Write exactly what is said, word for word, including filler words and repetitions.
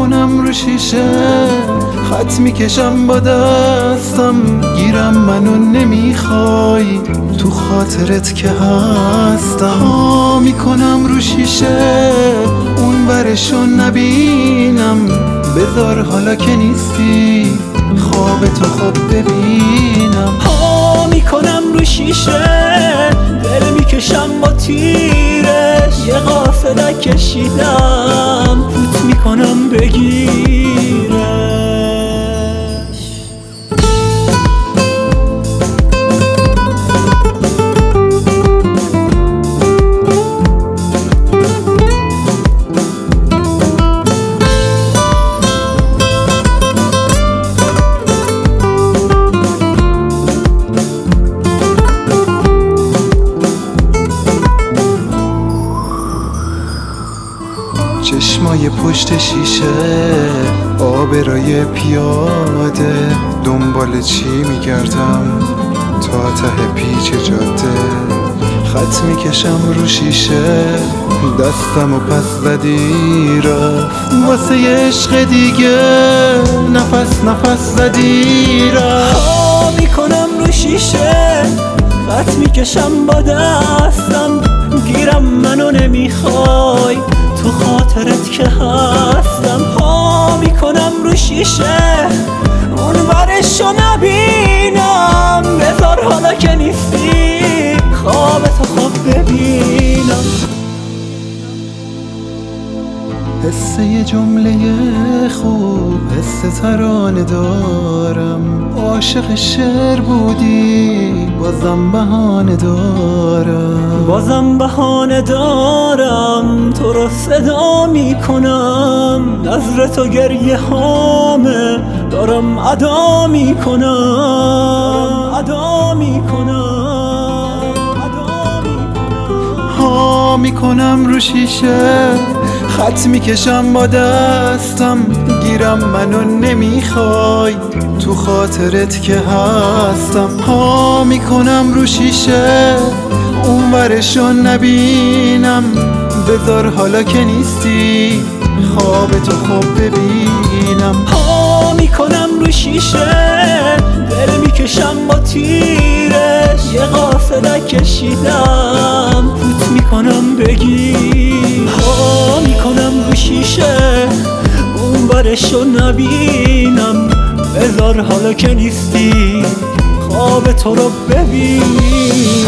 میکنم رو شیشه، خط میکشم با دستم، گیرم منو نمیخوای، تو خاطرت که هستم. ها میکنم رو شیشه، اون برشو نبینم، بذار حالا که نیستی خواب تو خوب ببینم. ها میکنم رو شیشه، دل میکشم با تیرش، یه قافله کشیدم فوت میکنم بگیرش. چشمای پشت شیشه، آبرای پیاده، دنبال چی میگردم تا ته پیچ جاده. خط میکشم رو شیشه، دستم و پس زدی رفت، واسه عشق دیگه نفس نفس زدی رفت. ها میکنم رو شیشه، خط میکشم با دستم، گیرم منو نمیخوای، تو خاطرت که هستم. ها میکنم رو شیشه، اون برشو نبینم، بذار حالا که نیستی خوابتو خوب ببینم. حس یه جمله خوب، حس ترانه دارم، عاشق شعر بودی بازم بهانه دارم، بازم بهانه دارم، تو رو صدا میکنم، نظرت و گریه هامه دارم ادا میکنم، ادا میکنم، ادا میکنم. ها میکنم رو شیشه، خط میکشم با دستم، گیرم منو نمیخوای، تو خاطرت که هستم. ها میکنم رو شیشه، اون ورشو نبینم، بذار حالا که نیستی خواب تو خوب ببینم. ها میکنم رو شیشه، دل میکشم با تیرش، یه قافله کشیدم فوت میکنم بگیر. ها میکنم رو شیشه، اون برشو نبینم، بذار حالا که نیستی خواب تو رو ببین.